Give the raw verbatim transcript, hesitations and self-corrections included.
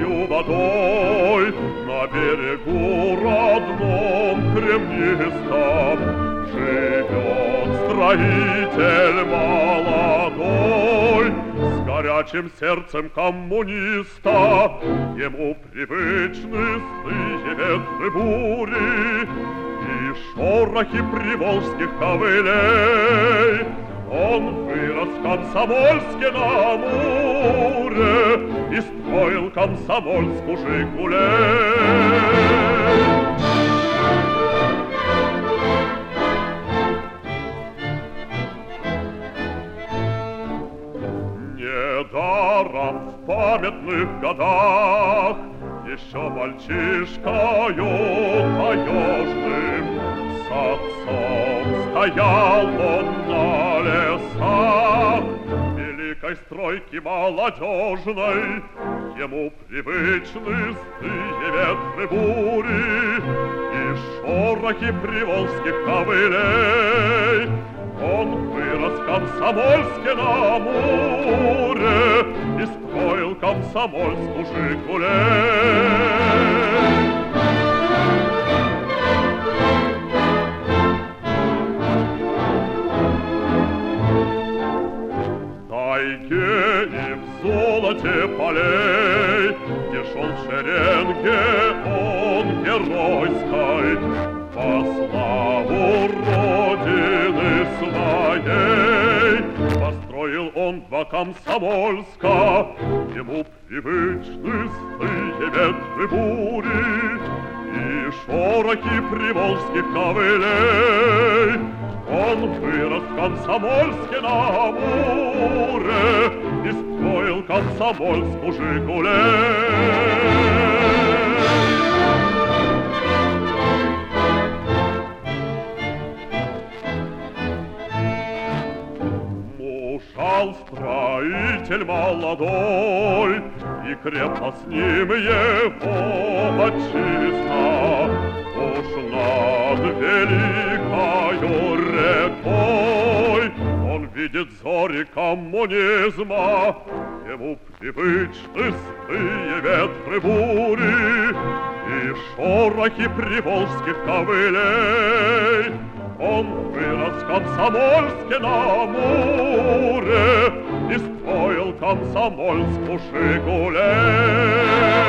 чистою водой на берегу родном кремнистом живет строитель молодой с горячим сердцем коммуниста. Ему привычны злые ветры бури и шорохи приволжских ковылей. Он вырос в Комсомольске на Амуре и строил Комсомольску «Жигулей». Недаром в памятных годах еще мальчишкою таежным с отцом стоял он на лесах великой стройки молодежной. Ему привычны злые ветры бури и шорохи приволжских ковылей. Он вырос в Комсомольске на Амуре и строил Комсомольску «Жигулей». В тайге и в золоте полей, где шел в шеренге он геройской, по славу Родины своей построил он два Комсомольска. Ему привычны злые ветры бури и шорохи приволжских ковылей. Он вырос в Комсомольске на Амуре и строил Комсомольску «Жигулей». Строитель молодой, и крепко с ним его отчизна. Уж над великою рекой он видит зори коммунизма. Ему привычны злые ветры бури и шорохи приволжских ковылей. Он вырос в Комсомольске на Амуре и строил Комсомольску «Жигулей».